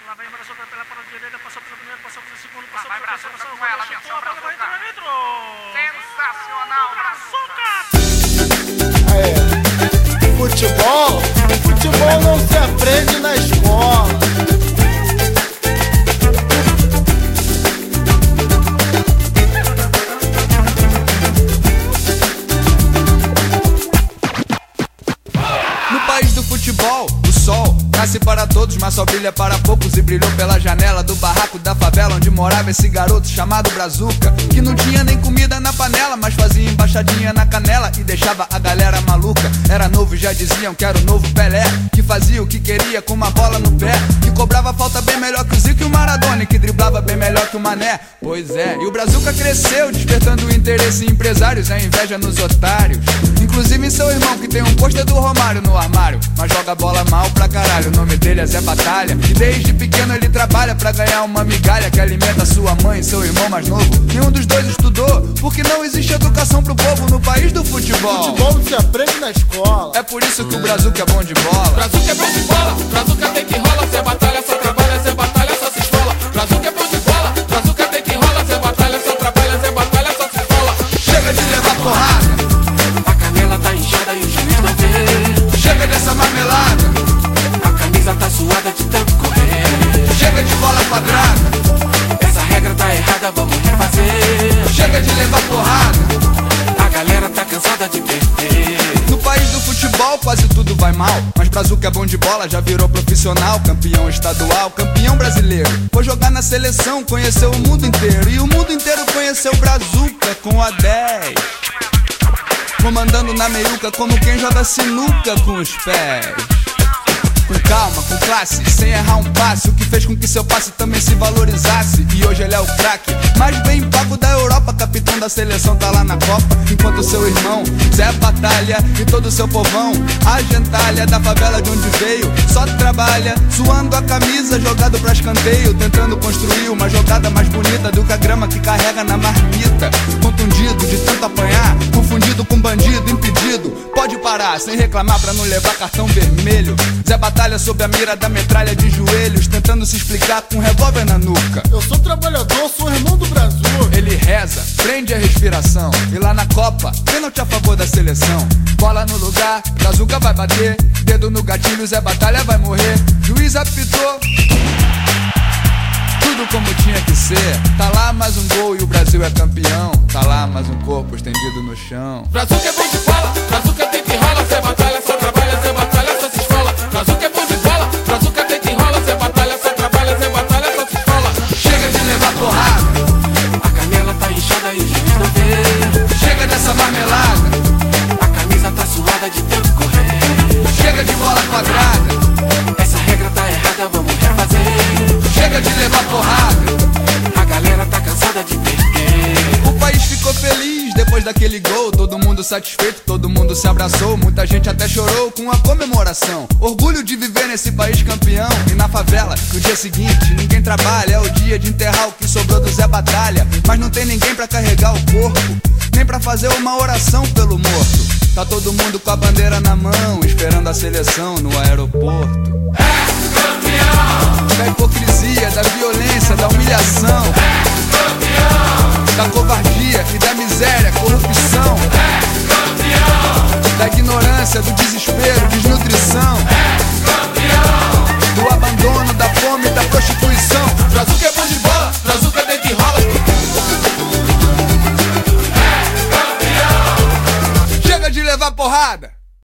Lá vem Brazuca pela ponta direita, passou pelo primeiro, passou pelo segundo, passou pelo terceiro, passou com ela, atenção, Brazuca. Sensacional, Brazuca! Futebol não se aprende na escola. No país do futebol, o sol nasce para todos, mas só brilha para poucos. E brilhou pela janela do barraco da favela onde morava esse garoto chamado Brazuca, que não tinha nem comida na panela, mas fazia embaixadinha na canela e deixava a galera maluca. Era novo e já diziam que era o novo Pelé, que fazia o que queria com uma bola no pé, que cobrava falta bem melhor que o Zico e o Maradona, e que driblava bem melhor que o Mané. Pois é, e o Brazuca cresceu, despertando o interesse em empresários, a inveja nos otários, inclusive em seu irmão, que tem um pôster do Romário no armário, mas joga bola mal pra caralho. O nome dele é Zé Batalha, e desde pequeno ele trabalha pra ganhar uma migalha que alimenta sua mãe e seu irmão mais novo. Nenhum dos dois estudou, porque não existe educação pro povo no país do futebol. Futebol não se aprende na escola. É por isso que o Brazuca é bom de bola. Brazuca é bom de bola, Brazuca tem que rola. Zé Batalha só trabalha, Zé Batalha só se esfola. Brazuca é bom de bola, Brazuca tem que rola. Zé Batalha só trabalha, Zé Batalha só se esfola. Chega de levar porrada, a canela tá inchada e o juiz não vê. chega dessa marmelada, a camisa tá suada de tanto correr. chega de bola quadrada, essa regra tá errada, vamos refazer. chega de levar porrada, a galera tá cansada de perder. no país do futebol quase tudo vai mal, mas Brazuca é bom de bola, já virou profissional, campeão estadual, campeão brasileiro. Foi jogar na seleção, conheceu o mundo inteiro, e o mundo inteiro conheceu Brazuca com a 10, comandando na meiuca como quem joga sinuca com os pés. Com calma, com classe, sem errar um passe, o que fez com que seu passe também se valorizasse. E hoje ele é o craque mais bem pago da Europa, capitão da seleção tá lá na Copa, enquanto seu irmão Zé Batalha e todo o seu povão, a gentalha da favela de onde veio, só trabalha suando a camisa, jogado pra escanteio, tentando construir uma jogada mais bonita do que a grama que carrega na marmita. Contundido de tanto apanhar, confundido com bandido, impedido, pode parar sem reclamar pra não levar cartão vermelho. Zé Batalha sob a mira da metralha de joelhos, tentando se explicar com um revólver na nuca. Eu sou trabalhador, sou irmão do Brasil. Ele reza, prende a respiração, e lá na Copa, pênalti a favor da seleção. Bola no lugar, Brazuca vai bater, dedo no gatilho, Zé Batalha vai morrer. Juiz apitou, tudo como tinha que ser. Tá lá mais um gol e o Brasil é campeão. Tá lá mais um corpo estendido no chão. Brazuca é bom de bola, Brazuca tem que rola. Zé Batalha só trabalha, Zé Batalha só se esfola. Brazuca é bom de bola, Brazuca tem que rola. Zé Batalha só trabalha, Zé Batalha só se esfola. Chega de levar porrada, a canela tá inchada e o juiz não vê. chega dessa marmelada, a camisa tá suada de tanto correr. chega de bola quadrada, essa regra tá errada, vamos refazer. chega de levar porrada. A galera tá cansada de perder. O país ficou feliz depois daquele gol, todo mundo satisfeito, todo mundo se abraçou, muita gente até chorou com a comemoração. Orgulho de viver nesse país campeão. E na favela, no dia seguinte, ninguém trabalha, é o dia de enterrar o que sobrou do Zé Batalha, mas não tem ninguém pra carregar o corpo, nem pra fazer uma oração pelo morto. Tá todo mundo com a bandeira na mão, esperando a seleção no aeroporto. É campeão!